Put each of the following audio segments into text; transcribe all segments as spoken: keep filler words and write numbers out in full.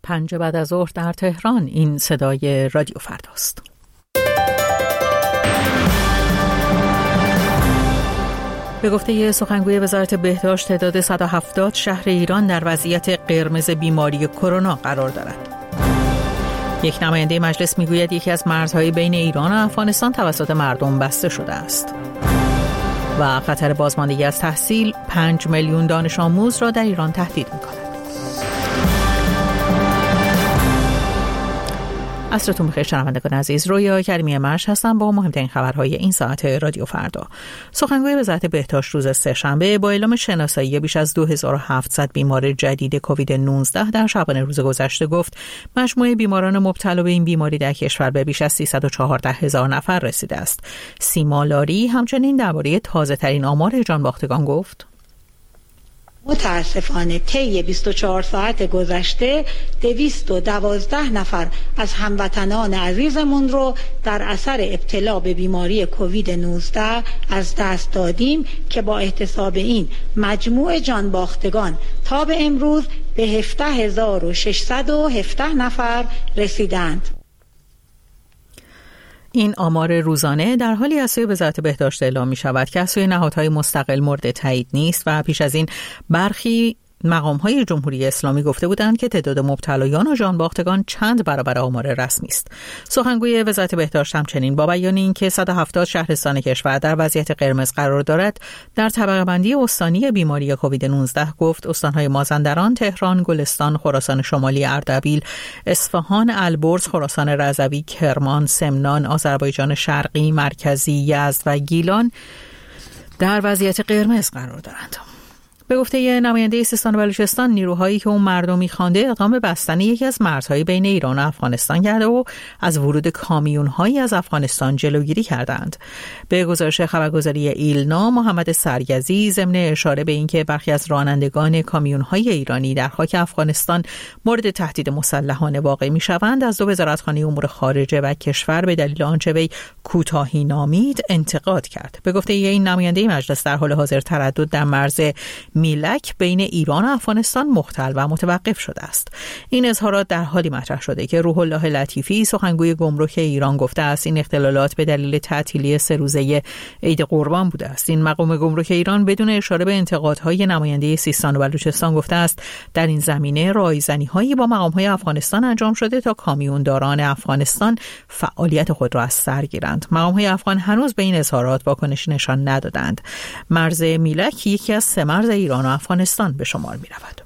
پنج بعد از ظهر در تهران. این صدای رادیو فرداست. به گفته سخنگوی وزارت بهداشت تعداد صد و هفتاد شهر ایران در وضعیت قرمز بیماری کرونا قرار دارد. یک نماینده مجلس میگوید یکی از مرزهای بین ایران و افغانستان توسط مردم بسته شده است. و خطر بازماندگی از تحصیل پنج میلیون دانش آموز را در ایران تهدید می‌کند. عصرتون بخیر شنوندگان عزیز، رویا کریمی مرش هستم با مهمترین خبرهای این ساعت رادیو فردا. سخنگوی وزارت بهداشت روز سه‌شنبه با اعلام شناسایی بیش از دو هزار و هفتصد بیمار جدید کووید نوزده در شبانه روز گذشته گفت مجموع بیماران مبتلا به این بیماری در کشور به بیش از سیصد و چهارده هزار نفر رسیده است. سیما لاری همچنین درباره تازه‌ترین آمار جانباختگان گفت متاسفانه طی بیست و چهار ساعت گذشته دویست و دوازده نفر از هموطنان عزیزمون رو در اثر ابتلا به بیماری کووید نوزده از دست دادیم که با احتساب این مجموع جانباختگان تا به امروز به هفده هزار و ششصد و هفده نفر رسیدند. این آمار روزانه در حالی از سوی وزارت بهداشت اعلام می شود که از سوی نهادهای مستقل مورد تایید نیست و پیش از این برخی مقام‌های جمهوری اسلامی گفته بودند که تعداد مبتلایان و جانباختگان چند برابر آمار رسمی است. سخنگوی وزارت بهداشت همچنین با بیان اینکه صد و هفتاد شهرستان کشور در وضعیت قرمز قرار دارد، در طبقه بندی استانی بیماری کووید نوزده گفت استان‌های مازندران، تهران، گلستان، خراسان شمالی، اردبیل، اصفهان، البرز، خراسان رضوی، کرمان، سمنان، آذربایجان شرقی، مرکزی، یزد و گیلان در وضعیت قرمز قرار دارند. به گفته نماینده سیستان و بلوچستان، نیروهایی که اون مردمی خوانده اقدام به بستن یکی از مرزهای بین ایران و افغانستان کرده و از ورود کامیون‌هایی از افغانستان جلوگیری کردند. به گزارش خبرگزاری ایلنا، محمد سرگزی ضمن اشاره به اینکه برخی از رانندگان کامیون‌های ایرانی در خاک افغانستان مورد تهدید مسلحانه واقع می‌شوند، از دو وزارتخانه امور خارجه و کشور به دلیل آنچه وی کوتاهی نامید انتقاد کرد. به گفته این نماینده مجلس، در حال حاضر تردد در مرز میلک بین ایران و افغانستان مختل و متوقف شده است. این اظهارات در حالی مطرح شده که روح الله لطیفی سخنگوی گمرک ایران گفته است این اختلالات به دلیل تعطیلی سه روزه عید قربان بوده است. این مقام گمرک ایران بدون اشاره به انتقادهای نماینده سیستان و بلوچستان گفته است در این زمینه رایزنی‌هایی با مقام‌های افغانستان انجام شده تا کامیونداران افغانستان فعالیت خود را از سر گیرند. مقام‌های افغان هنوز به این اظهارات واکنشی نشان ندادند. مرز میلک یکی از سه مرز ایران و افغانستان به شمار می رود.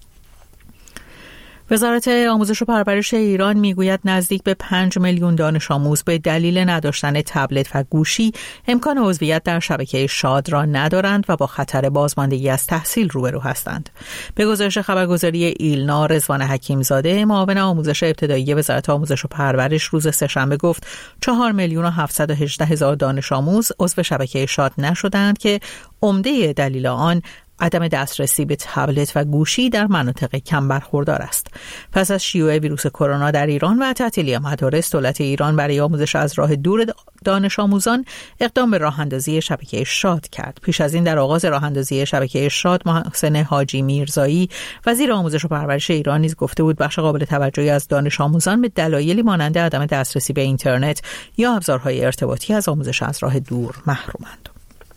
وزارت آموزش و پرورش ایران میگوید نزدیک به پنج میلیون دانش آموز به دلیل نداشتن تبلت و گوشی امکان عضویت در شبکه شاد را ندارند و با خطر بازماندگی از تحصیل روبرو هستند. به گزارش خبرگزاری ایلنا، رضوان حکیمزاده معاون آموزش ابتدایی وزارت آموزش و پرورش روز سه‌شنبه گفت چهار میلیون و هفتصد و هجده هزار دانش آموز عضو شبکه شاد نشدند که عمده دلیل آن عدم دسترسی به تبلت و گوشی در مناطق کم برخوردار است. پس از شیوع ویروس کرونا در ایران و تعطیلی مدارس، دولت ایران برای آموزش از راه دور دانش آموزان اقدام به راه اندازی شبکه شاد کرد. پیش از این در آغاز راه اندازی شبکه شاد، محسن حاجی میرزایی وزیر آموزش و پرورش ایران نیز گفته بود بخش قابل توجهی از دانش آموزان به دلایلی مانند عدم دسترسی به اینترنت یا ابزارهای ارتباطی از آموزش از راه دور محرومند.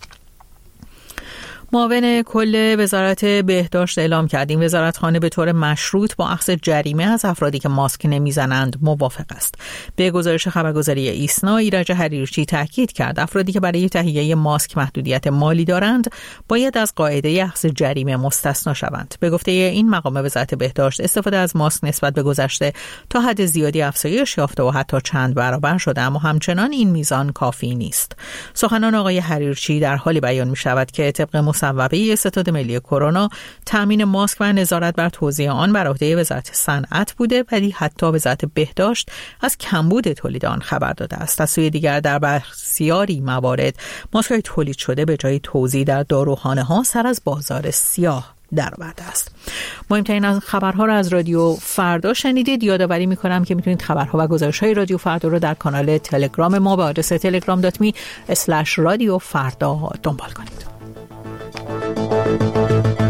معاون کل وزارت بهداشت اعلام کرد این وزارتخانه به طور مشروط با اخذ جریمه از افرادی که ماسک نمیزنند موافق است. به گزارش خبرگزاری ایسنا، ایرج حریرچی تاکید کرد افرادی که برای تهیه ماسک محدودیت مالی دارند باید از قاعده اخذ جریمه مستثنا شوند. به گفته این مقام وزارت بهداشت، استفاده از ماسک نسبت به گذشته تا حد زیادی افزایش یافته و حتی چند برابر شده، اما همچنان این میزان کافی نیست. سخنان آقای حریرچی در حالی بیان می شود که طبق مصوبه ستاد ملی کرونا تامین ماسک و نظارت بر توزیع آن بر عهده وزارت صنعت بوده، ولی حتی وزارت بهداشت از کمبود تولید آن خبر داده است. از سوی دیگر در بسیاری موارد ماسک‌های تولید شده به جای توزیع در داروخانه ها سر از بازار سیاه در آورده است. مهمترین از خبرها را از رادیو فردا شنیدید. یادآوری می‌کنم که میتونید خبرها و گزارش‌های رادیو فردا رو در کانال تلگرام ما به آدرس تلگرام دات می اسلش رادیو فردا دنبال کنید.